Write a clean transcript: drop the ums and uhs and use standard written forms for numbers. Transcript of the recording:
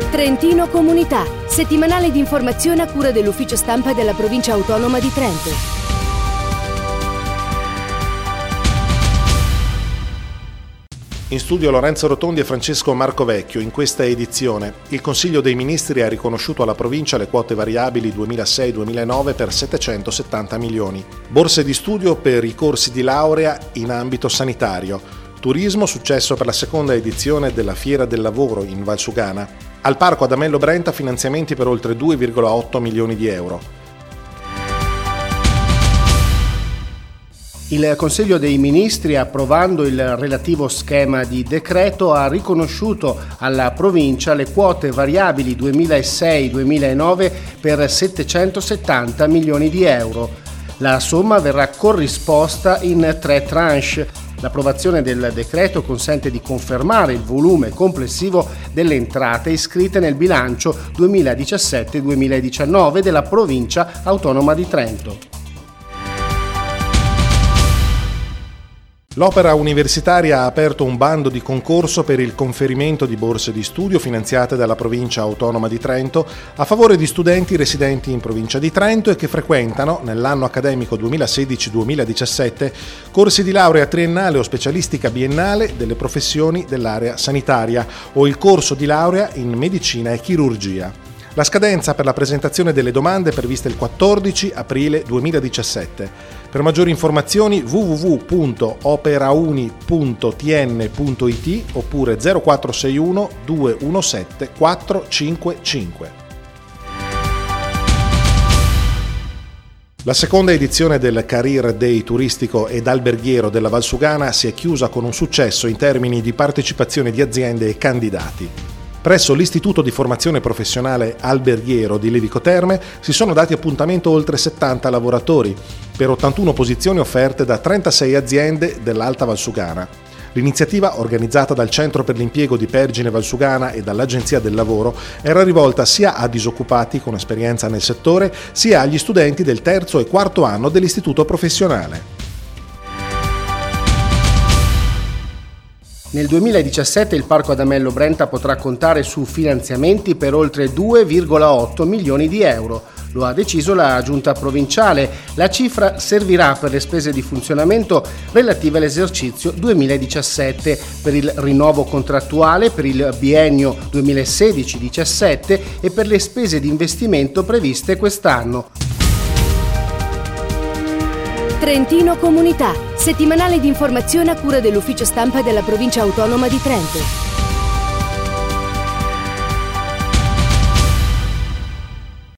Trentino Comunità, settimanale di informazione a cura dell'Ufficio Stampa della Provincia Autonoma di Trento. In studio Lorenzo Rotondi e Francesco Marcovecchio. In questa edizione il Consiglio dei Ministri ha riconosciuto alla provincia le quote variabili 2006-2009 per 770 milioni. Borse di studio per i corsi di laurea in ambito sanitario. Turismo, successo per la seconda edizione della Fiera del Lavoro in Valsugana. Al Parco Adamello Brenta finanziamenti per oltre 2,8 milioni di euro. Il Consiglio dei Ministri, approvando il relativo schema di decreto, ha riconosciuto alla provincia le quote variabili 2006-2009 per 770 milioni di euro. La somma verrà corrisposta in 3 tranche. L'approvazione del decreto consente di confermare il volume complessivo delle entrate iscritte nel bilancio 2017-2019 della Provincia Autonoma di Trento. L'Opera Universitaria ha aperto un bando di concorso per il conferimento di borse di studio finanziate dalla Provincia Autonoma di Trento a favore di studenti residenti in Provincia di Trento e che frequentano, nell'anno accademico 2016-2017, corsi di laurea triennale o specialistica biennale delle professioni dell'area sanitaria o il corso di laurea in medicina e chirurgia. La scadenza per la presentazione delle domande è prevista il 14 aprile 2017. Per maggiori informazioni www.operauni.tn.it oppure 0461 217 455. La seconda edizione del Career Day turistico ed alberghiero della Valsugana si è chiusa con un successo in termini di partecipazione di aziende e candidati. Presso l'Istituto di Formazione Professionale Alberghiero di Levico Terme si sono dati appuntamento oltre 70 lavoratori, per 81 posizioni offerte da 36 aziende dell'Alta Valsugana. L'iniziativa, organizzata dal Centro per l'Impiego di Pergine Valsugana e dall'Agenzia del Lavoro, era rivolta sia a disoccupati con esperienza nel settore, sia agli studenti del terzo e quarto anno dell'istituto professionale. Nel 2017 il Parco Adamello Brenta potrà contare su finanziamenti per oltre 2,8 milioni di euro. Lo ha deciso la Giunta provinciale. La cifra servirà per le spese di funzionamento relative all'esercizio 2017, per il rinnovo contrattuale per il biennio 2016-17 e per le spese di investimento previste quest'anno. Trentino Comunità, settimanale di informazione a cura dell'Ufficio Stampa della Provincia Autonoma di Trento.